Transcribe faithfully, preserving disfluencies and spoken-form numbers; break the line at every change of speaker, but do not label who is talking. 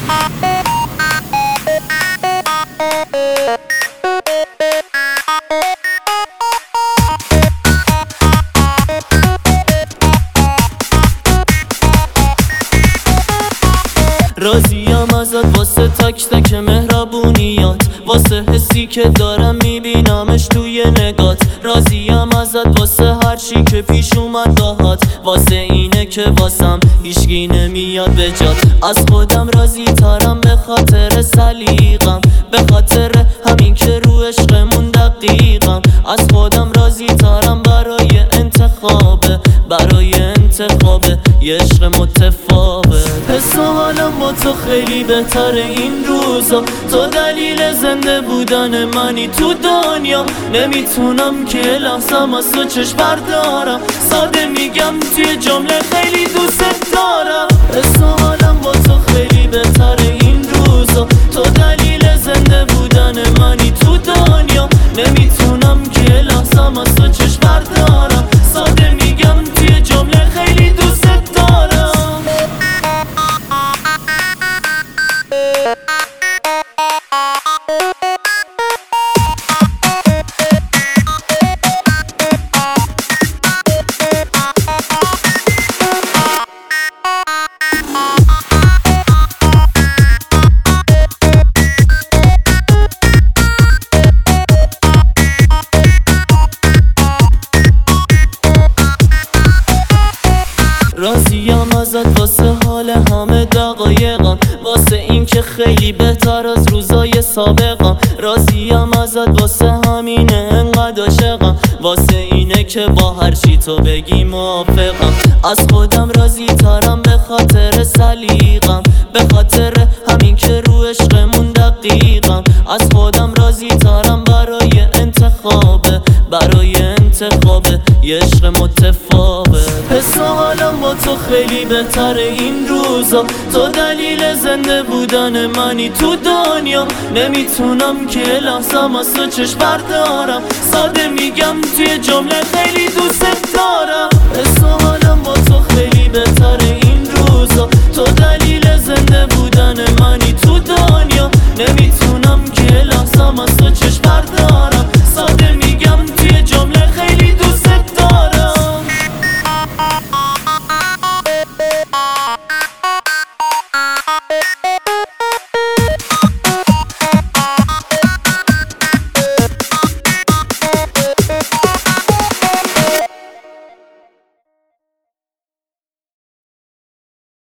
راضیم ازت واسه تک تک مهربونیات، واسه حسی که دارم میبینمش توی نگات. راضیم ازت واسه هر چی که پیش اومد باهات، واسه اینه که واسم هیچکی نمیاد به جات. از خودم راضی ترم به خاطر سلیقم، به خاطر همین که رو عشقمون دقیقم. از خودم راضی ترم برای انتخابه، برای انتخابه یه عشق متفاوت. حس و حالم با تو خیلی بهتره این روزا، تو دلیل زنده بودن منی تو دنیا. نمیتونم که لحظم از تو چشم بردارم، ساده میگم توی جمله خیلی دوست دارم. حس و حالم با تو خیلی بهتره این روزا، تو دلیل زنده بودن منی تو دنیا. نمیتونم که لحظم از تو چشم بردارم، ساده میگم توی جمله خیلی دوست دارم. راضیم ازت واسه حال همه دقایقم، واسه این که خیلی بهتر از روزای سابقم. راضیم ازت واسه همینه انقدر عاشقم، واسه اینه که با هر چی تو بگی موافقم. از خودم راضی ترم به خاطر سلیقم، به خاطر همین که رو عشقمون دقیقم. از خودم راضی ترم برای انتخابه، برای انتخابه یه عشق متفاوت. حس و حالم با تو خیلی بهتره این روزا، تو دلیل زنده بودن منی تو دنیا. نمیتونم که لحظم از تو چشم بردارم، ساده میگم توی جمله خیلی دوست دارم. حس و حالم با تو خیلی بهتره